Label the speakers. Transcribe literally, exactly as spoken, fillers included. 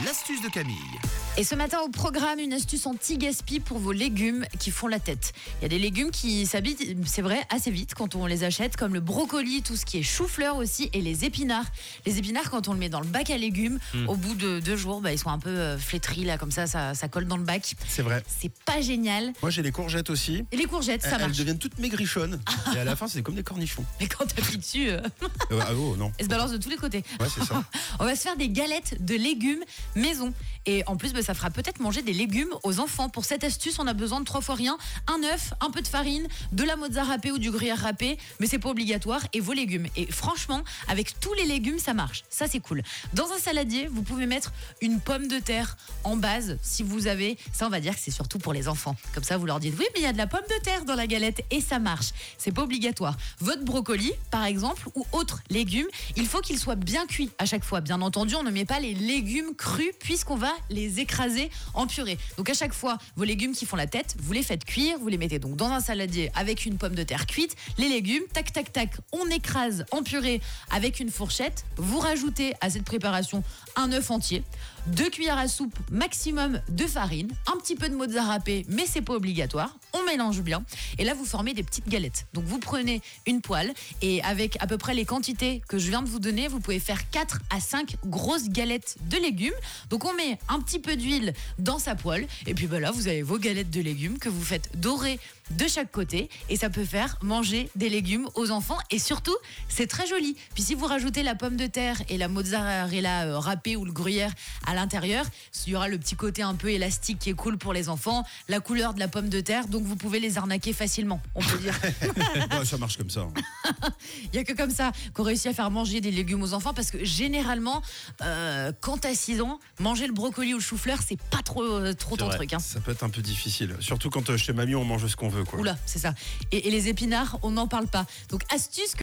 Speaker 1: l'astuce de Camille.
Speaker 2: Et ce matin au programme, une astuce anti-gaspi pour vos légumes qui font la tête. Il y a des légumes qui s'habillent, c'est vrai, assez vite quand on les achète, comme le brocoli, tout ce qui est chou-fleur aussi, et les épinards. Les épinards, quand on le met dans le bac à légumes, mmh. au bout de deux jours, bah, ils sont un peu euh, flétris, là, comme ça, ça, ça colle dans le bac.
Speaker 3: C'est vrai.
Speaker 2: C'est pas génial.
Speaker 3: Moi, j'ai les courgettes aussi.
Speaker 2: Et les courgettes, ça
Speaker 3: elles,
Speaker 2: marche.
Speaker 3: Elles deviennent toutes maigrichonnes. Et à la fin, c'est comme des cornichons.
Speaker 2: Mais quand t'appuies dessus... Euh...
Speaker 3: Euh, ah oh, non.
Speaker 2: Elles se balancent de tous les côtés.
Speaker 3: Ouais, c'est ça.
Speaker 2: On va se faire des galettes de légumes maison. Et en plus, bah, ça fera peut-être manger des légumes aux enfants. Pour cette astuce, on a besoin de trois fois rien. Un œuf, un peu de farine, de la mozza râpée ou du gruyère râpé, mais c'est pas obligatoire, et vos légumes. Et franchement, avec tous les légumes, ça marche. Ça, c'est cool. Dans un saladier, vous pouvez mettre une pomme de terre en base, si vous avez. Ça, on va dire que c'est surtout pour les enfants. Comme ça, vous leur dites, oui, mais il y a de la pomme de terre dans la galette, et ça marche. C'est pas obligatoire. Votre brocoli, par exemple, ou autre légume, il faut qu'il soit bien cuit à chaque fois. Bien entendu, on ne met pas les légumes crus, puisqu'on va les écraser en purée. Donc à chaque fois, vos légumes qui font la tête, vous les faites cuire, vous les mettez donc dans un saladier avec une pomme de terre cuite, les légumes, tac tac tac, on écrase en purée avec une fourchette, vous rajoutez à cette préparation un œuf entier, deux cuillères à soupe maximum de farine, un petit peu de mozza râpé, mais c'est pas obligatoire, on mélange bien, et là vous formez des petites galettes. Donc vous prenez une poêle, et avec à peu près les quantités que je viens de vous donner, vous pouvez faire quatre à cinq grosses galettes de légumes. Donc on met un petit peu d'huile dans sa poêle, et puis ben là vous avez vos galettes de légumes que vous faites dorer de chaque côté, et ça peut faire manger des légumes aux enfants, et surtout c'est très joli. Puis si vous rajoutez la pomme de terre et la mozzarella euh, râpée ou le gruyère à l'intérieur, il y aura le petit côté un peu élastique qui est cool pour les enfants, la couleur de la pomme de terre, donc vous pouvez les arnaquer facilement, on peut dire.
Speaker 3: Ouais, ça marche comme ça.
Speaker 2: Il n'y a que comme ça qu'on réussit à faire manger des légumes aux enfants, parce que généralement euh, quand t'as six ans, manger le brocoli ou le chou-fleur, c'est pas trop, euh, trop
Speaker 3: C'est
Speaker 2: ton
Speaker 3: vrai.
Speaker 2: truc hein.
Speaker 3: Ça peut être un peu difficile, surtout quand euh, chez mamie on mange ce qu'on veut, quoi.
Speaker 2: Oula, c'est ça. Et, et les épinards, on n'en parle pas. Donc astuce